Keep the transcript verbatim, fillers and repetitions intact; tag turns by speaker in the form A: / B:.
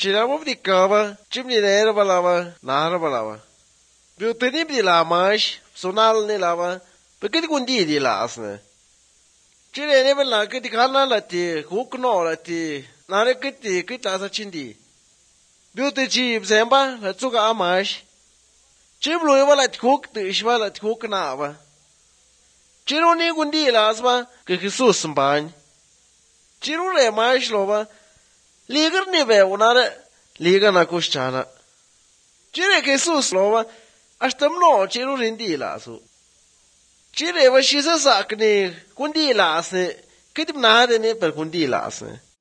A: Ciramo di cava, cimni nera balava, nara balava. Più tenim di la mash, sonal ne lava, perché di gundi di lasne. Cire ne bella che di canna la ti, hook no la ti, nare che ti, che ta sa cindi. Più te ci sembra, la zuga amash. Ciblu eva la ti hook, te ishva la ti hook nava. Ciro ne gundi lasma, che Jesus mbagn. Ciro le mash lova, ligar ne be unare, liga na kushchana. Cire Jesus lova, ashtam no ciro rindi lasu. Cire va shisa sakne, kundi lasne, kitim nade ne per kundi lasne.